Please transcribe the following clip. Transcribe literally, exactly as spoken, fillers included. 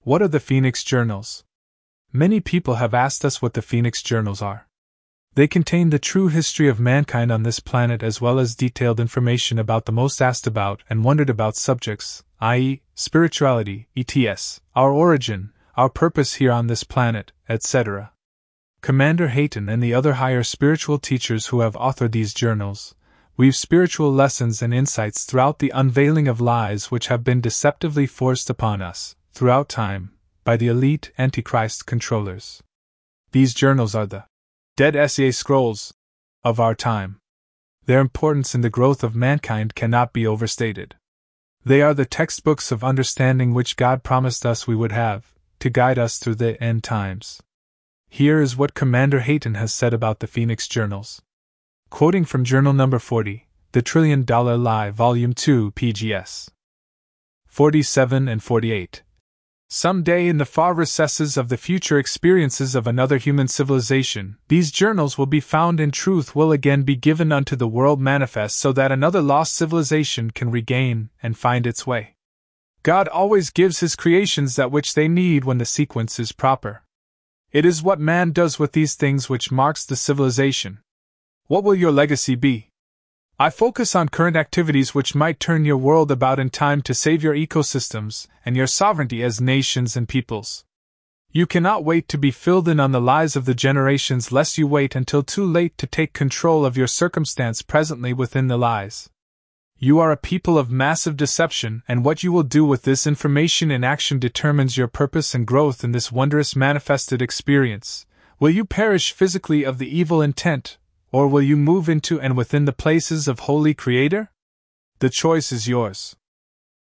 What are the Phoenix Journals? Many people have asked us what the Phoenix Journals are. They contain the true history of mankind on this planet as well as detailed information about the most asked about and wondered about subjects, that is, spirituality, et cetera, our origin, our purpose here on this planet, et cetera. Commander Hayton and the other higher spiritual teachers who have authored these journals weave spiritual lessons and insights throughout the unveiling of lies which have been deceptively forced upon us, throughout time, by the elite Antichrist controllers. These journals are the Dead Sea Scrolls of our time. Their importance in the growth of mankind cannot be overstated. They are the textbooks of understanding which God promised us we would have, to guide us through the end times. Here is what Commander Hayton has said about the Phoenix Journals. Quoting from Journal Number forty, The Trillion Dollar Lie, Volume two, P G S forty-seven and forty-eight. Some day in the far recesses of the future experiences of another human civilization, these journals will be found and truth will again be given unto the world manifest so that another lost civilization can regain and find its way. God always gives His creations that which they need when the sequence is proper. It is what man does with these things which marks the civilization. What will your legacy be? I focus on current activities which might turn your world about in time to save your ecosystems and your sovereignty as nations and peoples. You cannot wait to be filled in on the lies of the generations lest you wait until too late to take control of your circumstance presently within the lies. You are a people of massive deception, and what you will do with this information in action determines your purpose and growth in this wondrous manifested experience. Will you perish physically of the evil intent, or will you move into and within the places of Holy Creator? The choice is yours.